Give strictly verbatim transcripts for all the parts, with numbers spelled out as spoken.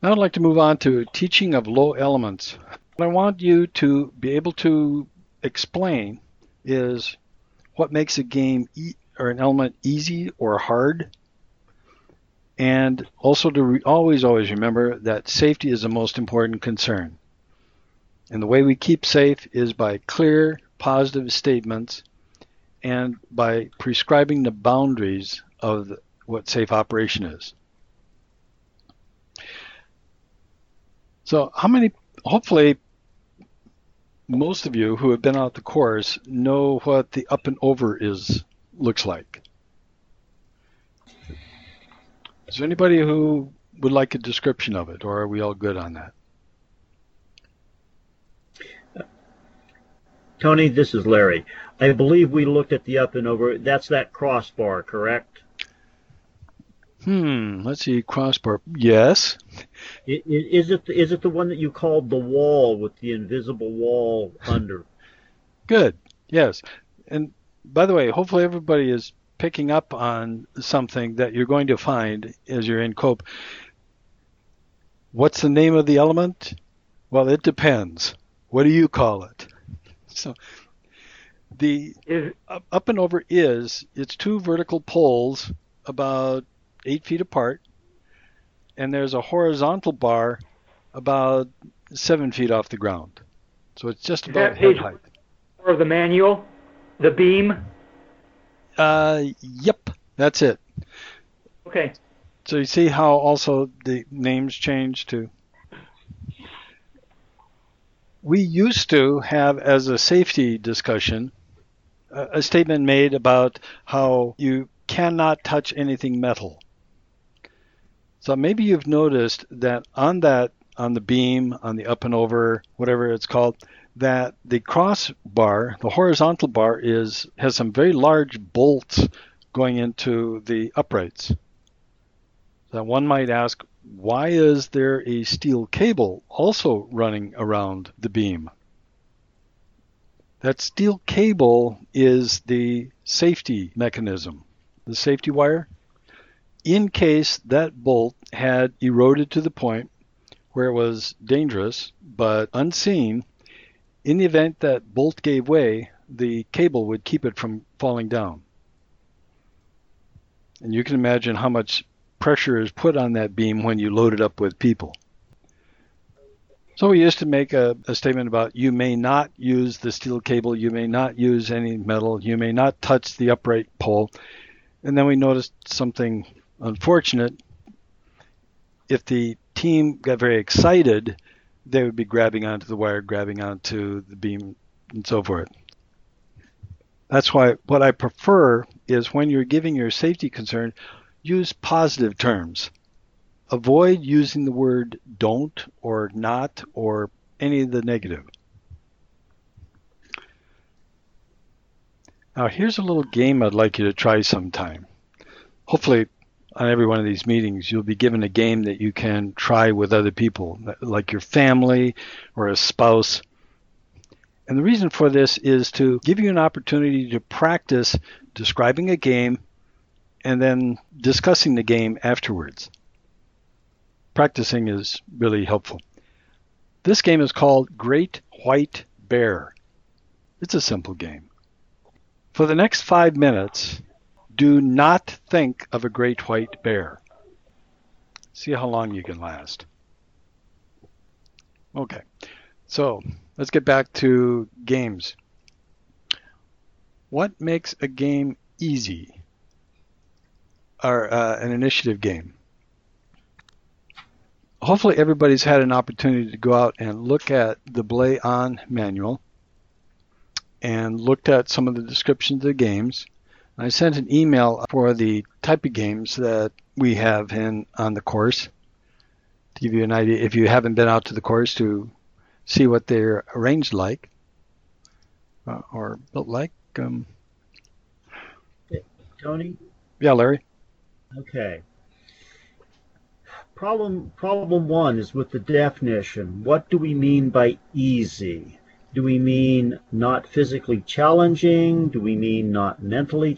Now I'd like to move on to teaching of low elements. What I want you to be able to explain is what makes a game e- or an element easy or hard, and also to re- always, always remember that safety is the most important concern. And the way we keep safe is by clear, positive statements and by prescribing the boundaries of the, what safe operation is. So how many, hopefully, most of you who have been out the course know what the up and over is looks like. Is there anybody who would like a description of it, or are we all good on that? Tony, this is Larry. I believe we looked at the up and over. That's that crossbar, correct? Hmm, let's see, crossbar. Yes. Is it is it the one that you called the wall with the invisible wall under? Good. Yes. And by the way, hopefully everybody is picking up on something that you're going to find as you're in COPE. What's the name of the element? Well, it depends. What do you call it? So the Is up and over is, it's two vertical poles about eight feet apart, and there's a horizontal bar about seven feet off the ground. So it's just is about that head page height. four of the manual? The beam? Uh, yep, that's it. Okay. So you see how also the names change to. We used to have, as a safety discussion, a, a statement made about how you cannot touch anything metal. So maybe you've noticed that on that, on the beam, on the up and over, whatever it's called, that the crossbar, the horizontal bar, is has some very large bolts going into the uprights. So one might ask, why is there a steel cable also running around the beam? That steel cable is the safety mechanism, the safety wire. In case that bolt had eroded to the point where it was dangerous but unseen, in the event that bolt gave way, the cable would keep it from falling down. And you can imagine how much pressure is put on that beam when you load it up with people. So we used to make a, a statement about you may not use the steel cable, you may not use any metal, you may not touch the upright pole. And then we noticed something unfortunate. If the team got very excited, they would be grabbing onto the wire, grabbing onto the beam, and so forth. That's why what I prefer is when you're giving your safety concern, use positive terms. Avoid using the word don't or not or any of the negative. Now here's a little game I'd like you to try sometime. Hopefully on every one of these meetings you'll be given a game that you can try with other people, like your family or a spouse. And the reason for this is to give you an opportunity to practice describing a game and then discussing the game afterwards. Practicing is really helpful. This game is called Great White Bear. It's a simple game. For the next five minutes, do not think of a great white bear. See how long you can last. Okay, so let's get back to games. What makes a game easy? Or uh, an initiative game? Hopefully everybody's had an opportunity to go out and look at the Belay On manual and looked at some of the descriptions of the games. I sent an email for the type of games that we have in on the course to give you an idea, if you haven't been out to the course, to see what they're arranged like uh, or built like. Um, Tony? yeah, Larry? Okay. Problem problem one is with the definition. What do we mean by easy? Do we mean not physically challenging? Do we mean not mentally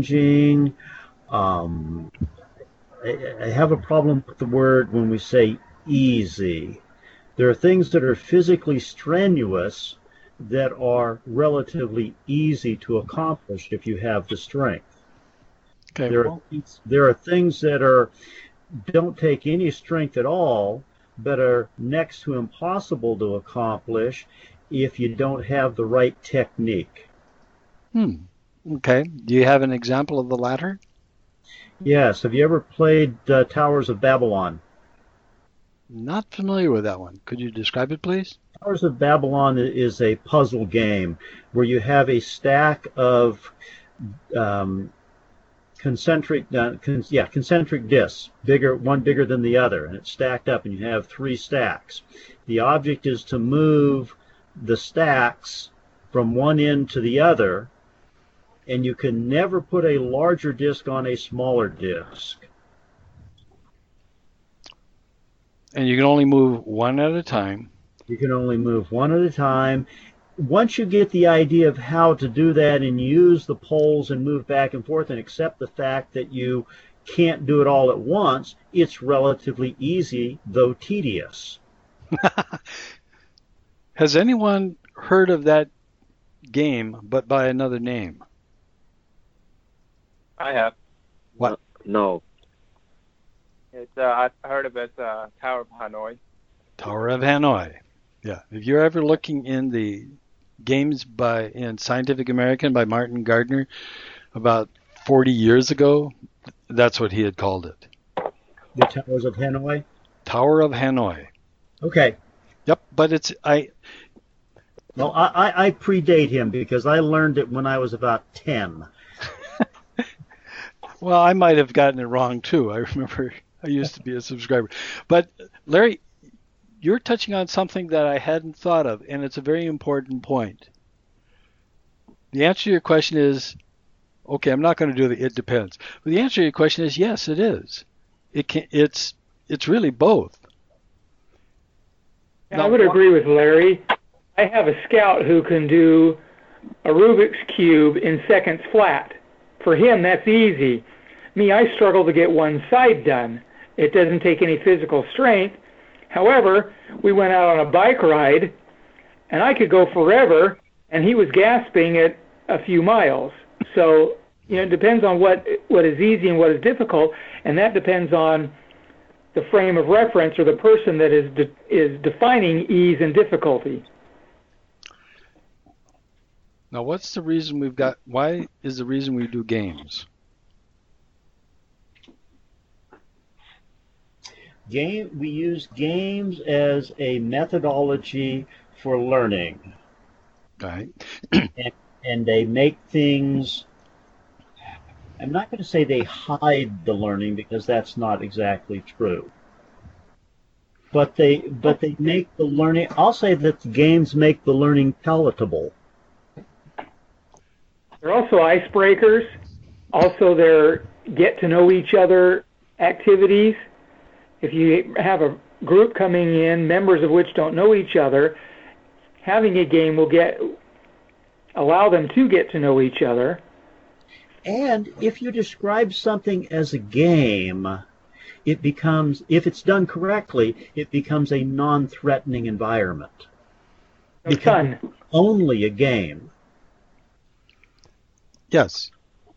challenging? Um, I, I have a problem with the word when we say easy. There are things that are physically strenuous that are relatively easy to accomplish if you have the strength. Okay. There are, Well, there are things that are don't take any strength at all, but are next to impossible to accomplish if you don't have the right technique. hmm. Okay. Do you have an example of the latter? Yes, have you ever played uh, Towers of Babylon? Not familiar with that one. Could you describe it, please? Towers of Babylon is a puzzle game where you have a stack of um, concentric, uh, con- yeah, concentric discs, bigger, one bigger than the other, and it's stacked up, and you have three stacks. The object is to move the stacks from one end to the other, and you can never put a larger disc on a smaller disc. And you can only move one at a time. You can only move one at a time. Once you get the idea of how to do that and use the poles and move back and forth and accept the fact that you can't do it all at once, it's relatively easy, though tedious. Has anyone heard of that game, but by another name? I have. What? No. It's uh, I heard of it. Uh, Tower of Hanoi. Tower of Hanoi. Yeah. If you're ever looking in the games by in Scientific American by Martin Gardner about forty years ago, that's what he had called it. The Towers of Hanoi? Tower of Hanoi. Okay. Yep. But it's I. Well, I, I, I predate him because I learned it when I was about ten. Well, I might have gotten it wrong too. I remember I used to be a subscriber. But Larry, you're touching on something that I hadn't thought of, and it's a very important point. The answer to your question is, okay, I'm not going to do the it depends. But the answer to your question is yes, it is. It can. It's it's really both. I would agree with Larry. I have a scout who can do a Rubik's Cube in seconds flat. For him, that's easy. Me, I struggle to get one side done. It doesn't take any physical strength. However, we went out on a bike ride, and I could go forever, and he was gasping at a few miles. So, you know, it depends on what what is easy and what is difficult, and that depends on the frame of reference or the person that is de- is defining ease and difficulty. Now, what's the reason we've got? Why is the reason we do games? Game. We use games as a methodology for learning. Right. and, and they make things, I'm not going to say they hide the learning because that's not exactly true. But they but they make the learning, I'll say that the games make the learning palatable. They're also icebreakers. Also, they're get to know each other activities. If you have a group coming in, members of which don't know each other, having a game will get allow them to get to know each other. And if you describe something as a game, it becomes, if it's done correctly, it becomes a non-threatening environment. It's fun. Only a game. Yes.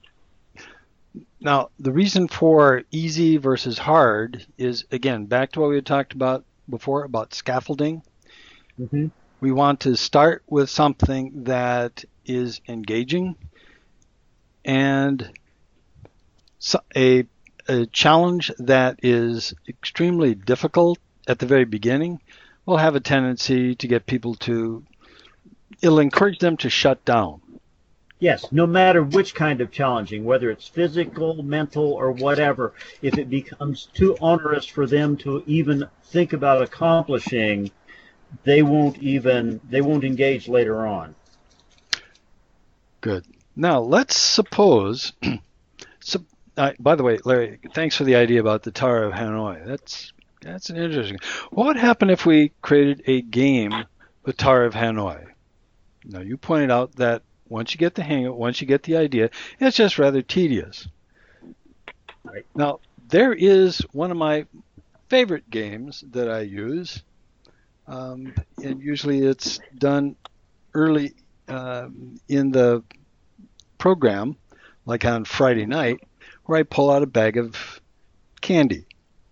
Now, the reason for easy versus hard is, again, back to what we had talked about before about scaffolding. Mm-hmm. We want to start with something that is engaging, and so a, a challenge that is extremely difficult at the very beginning will have a tendency to get people to, it'll encourage them to shut down. Yes, no matter which kind of challenging, whether it's physical, mental, or whatever, if it becomes too onerous for them to even think about accomplishing, they won't even, they won't engage later on. Good. Now, let's suppose, so, uh, by the way, Larry, thanks for the idea about the Tower of Hanoi. That's that's an interesting. What would happen if we created a game, the Tower of Hanoi? Now, you pointed out that once you get the hang of it, once you get the idea, it's just rather tedious. Right. Now, there is one of my favorite games that I use, um, and usually it's done early uh, in the program, like on Friday night, where I pull out a bag of candy.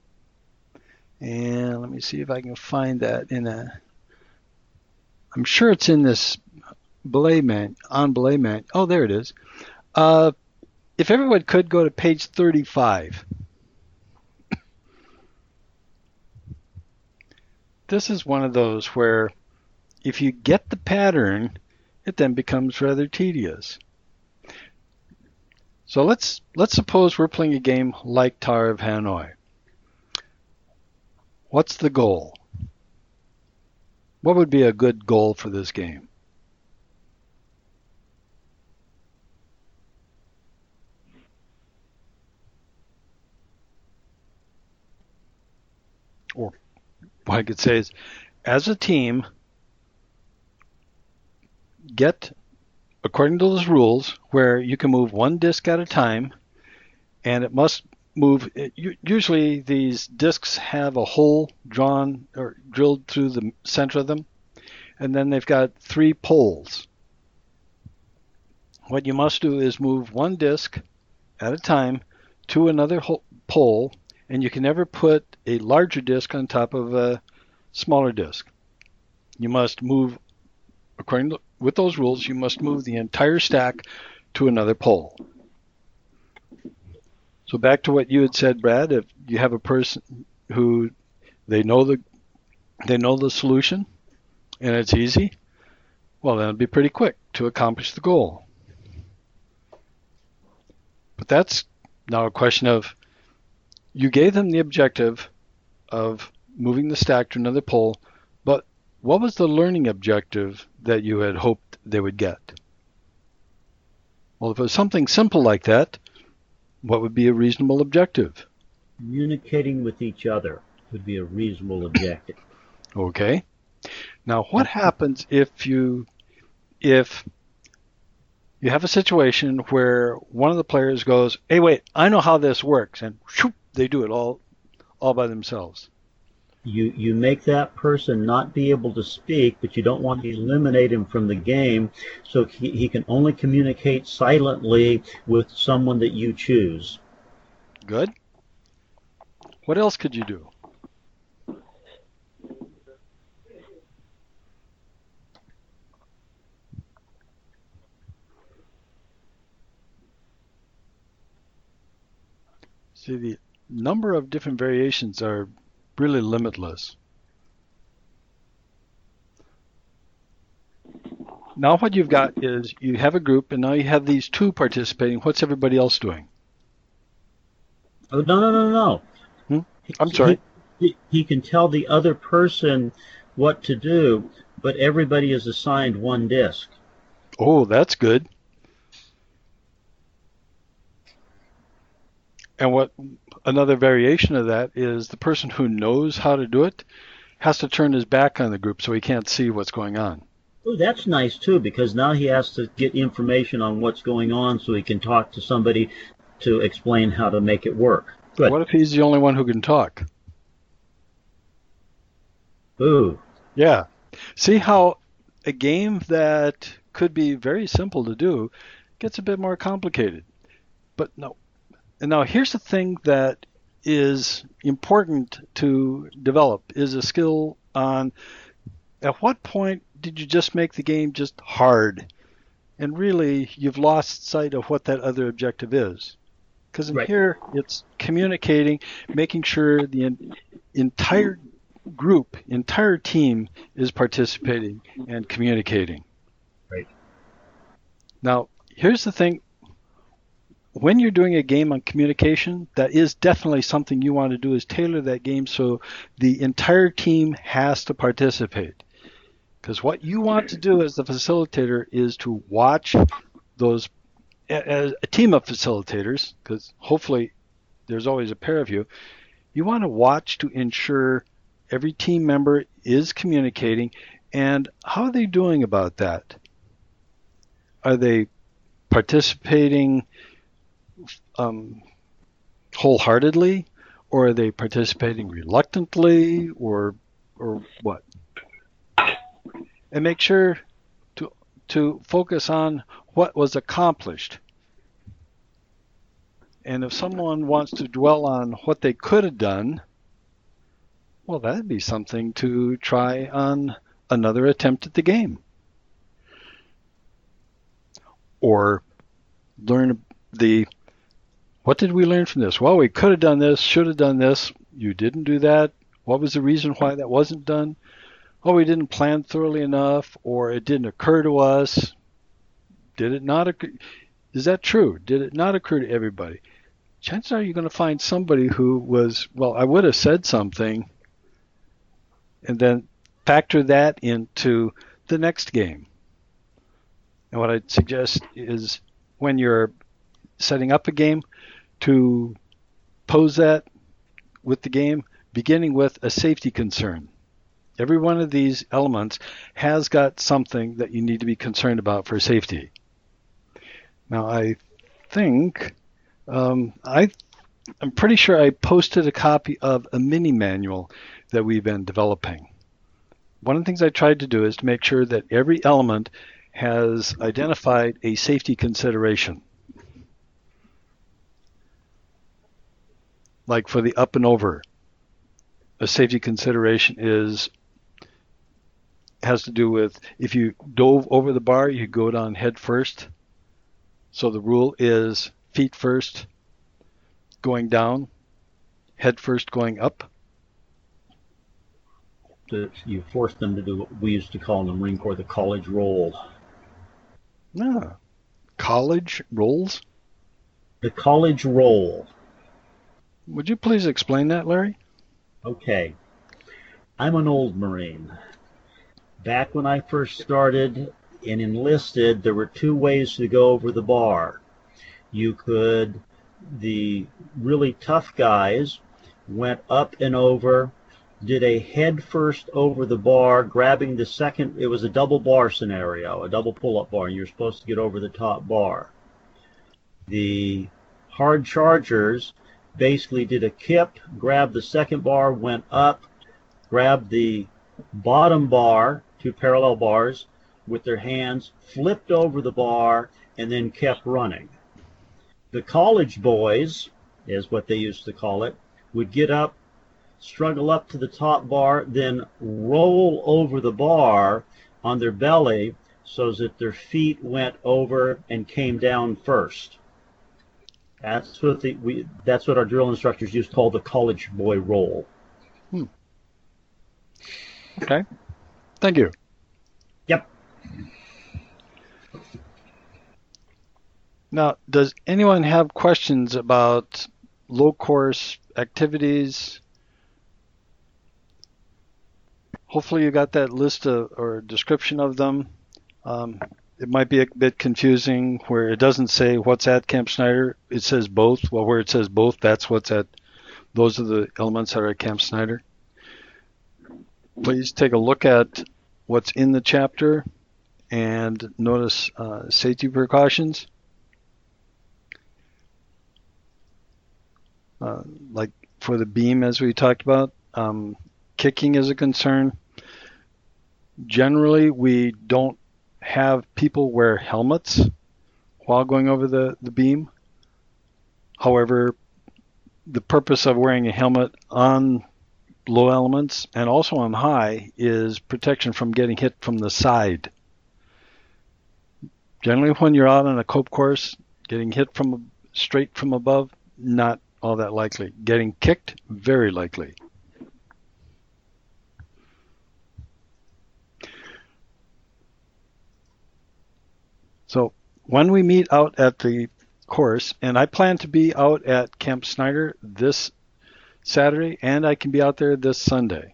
And let me see if I can find that in a... I'm sure it's in this belay man, on belay man. Oh, there it is. Uh, if everyone could go to page thirty-five. This is one of those where if you get the pattern, it then becomes rather tedious. So let's let's suppose we're playing a game like Tower of Hanoi. What's the goal? What would be a good goal for this game? Or what I could say is, as a team, get, according to those rules, where you can move one disc at a time, and it must move. Usually these discs have a hole drawn or drilled through the center of them, and then they've got three poles. What you must do is move one disc at a time to another pole, and you can never put a larger disc on top of a smaller disc. You must move, according to, with those rules, you must move the entire stack to another pole. So back to what you had said, Brad, if you have a person who they know the they know the solution and it's easy, well, then it'll be pretty quick to accomplish the goal. But that's now a question of, you gave them the objective of moving the stack to another pole, but what was the learning objective that you had hoped they would get? Well, if it was something simple like that, what would be a reasonable objective? Communicating with each other would be a reasonable objective. Okay. Now, what happens if you if you have a situation where one of the players goes, "Hey, wait, I know how this works," and whoop, they do it all all by themselves? You you make that person not be able to speak, but you don't want to eliminate him from the game, so he, he can only communicate silently with someone that you choose. Good. What else could you do? See, the number of different variations are really limitless. Now what you've got is you have a group, and now you have these two participating. What's everybody else doing? Oh, no, no, no, no. Hmm? I'm sorry. He, he, he can tell the other person what to do, but everybody is assigned one disc. Oh, that's good. And what another variation of that is the person who knows how to do it has to turn his back on the group so he can't see what's going on. Oh, that's nice too, because now he has to get information on what's going on so he can talk to somebody to explain how to make it work. Good. What if he's the only one who can talk? Ooh. Yeah. See how a game that could be very simple to do gets a bit more complicated. But no. And now here's the thing that is important to develop, is a skill on at what point did you just make the game just hard? And really, you've lost sight of what that other objective is. Because in right. here, it's communicating, making sure the en- entire group, entire team is participating and communicating. Right. Now, here's the thing. When you're doing a game on communication, that is definitely something you want to do, is tailor that game so the entire team has to participate. Because what you want to do as the facilitator is to watch those, as a team of facilitators, because hopefully there's always a pair of you, you want to watch to ensure every team member is communicating. And how are they doing about that? Are they participating um, wholeheartedly, Or are they participating reluctantly, or or what? And make sure to to focus on what was accomplished. And if someone wants to dwell on what they could have done, well, that'd be something to try on another attempt at the game. Or learn the, what did we learn from this? Well, we could have done this, should have done this. You didn't do that. What was the reason why that wasn't done? Oh, we didn't plan thoroughly enough, or it didn't occur to us. Did it not occur? Is that true? Did it not occur to everybody? Chances are you're going to find somebody who was, well, I would have said something, and then factor that into the next game. And what I'd suggest is when you're setting up a game, to pose that with the game, beginning with a safety concern. Every one of these elements has got something that you need to be concerned about for safety. Now, I think, um, I, I'm pretty sure I posted a copy of a mini manual that we've been developing. One of the things I tried to do is to make sure that every element has identified a safety consideration. Like for the up and over, a safety consideration is has to do with if you dove over the bar, you go down head first. So the rule is feet first going down, head first going up. You force them to do what we used to call in the Marine Corps the college roll. Ah, college rolls? The college roll. Would you please explain that, Larry? Okay. I'm an old Marine. Back when I first started and enlisted, there were two ways to go over the bar. You could, the really tough guys went up and over, did a head first over the bar, grabbing the second, it was a double bar scenario, a double pull-up bar, and you're supposed to get over the top bar. The hard chargers basically did a kip, grabbed the second bar, went up, grabbed the bottom bar, two parallel bars, with their hands, flipped over the bar, and then kept running. The college boys, is what they used to call it, would get up, struggle up to the top bar, then roll over the bar on their belly so that their feet went over and came down first. That's what the, we. That's what our drill instructors used to call the college boy roll. Hmm. Okay. Thank you. Yep. Now, does anyone have questions about low course activities? Hopefully you got that list of, or description of them. Um, it might be a bit confusing where it doesn't say what's at Camp Snyder. It says both. Well, where it says both, that's what's at. Those are the elements that are at Camp Snyder. Please take a look at what's in the chapter and notice uh, safety precautions. Uh, like for the beam, as we talked about, um, kicking is a concern. Generally, we don't have people wear helmets while going over the, the beam. However, the purpose of wearing a helmet on low elements and also on high is protection from getting hit from the side. Generally, when you're out on a cope course, getting hit from straight from above, not all that likely. Getting kicked, very likely. So when we meet out at the course, and I plan to be out at Camp Snyder this Saturday, and I can be out there this Sunday.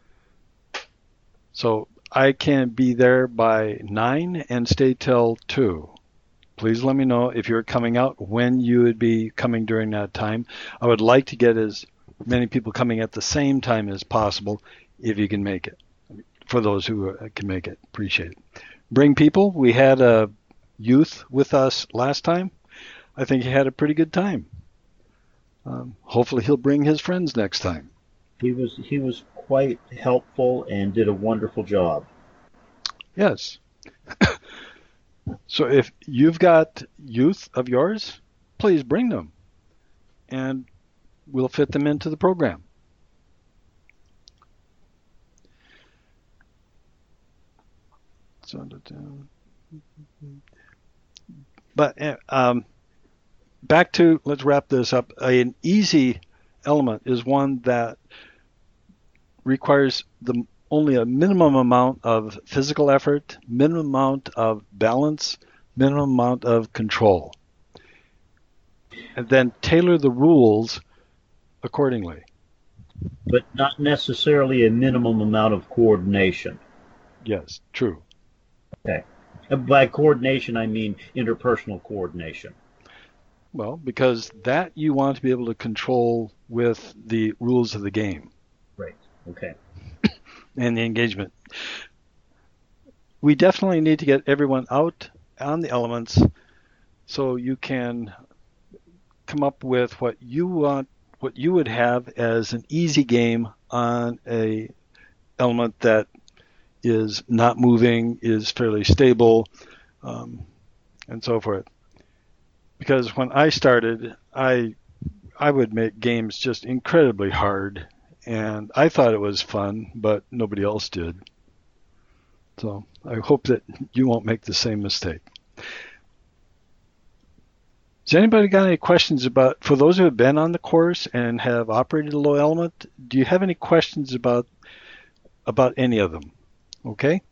So I can be there by nine and stay till two. Please let me know if you're coming out, when you would be coming during that time. I would like to get as many people coming at the same time as possible if you can make it. For those who can make it, appreciate it. Bring people. We had a youth with us last time. I think he had a pretty good time. Um, hopefully he'll bring his friends next time. He was he was quite helpful and did a wonderful job. Yes. So if you've got youth of yours, please bring them, and we'll fit them into the program. But um, back to, let's wrap this up. An easy element is one that requires the only a minimum amount of physical effort, minimum amount of balance, minimum amount of control. And then tailor the rules accordingly. But not necessarily a minimum amount of coordination. Yes, true. Okay. By coordination, I mean interpersonal coordination. Well, because that you want to be able to control with the rules of the game. Right. Okay. And the engagement. We definitely need to get everyone out on the elements so you can come up with what you want, what you would have as an easy game on a element that is not moving, is fairly stable, um, and so forth. Because when I started, I I would make games just incredibly hard, and I thought it was fun, but nobody else did. So I hope that you won't make the same mistake. Has anybody got any questions about, for those who have been on the course and have operated a low element, do you have any questions about about any of them? Okay.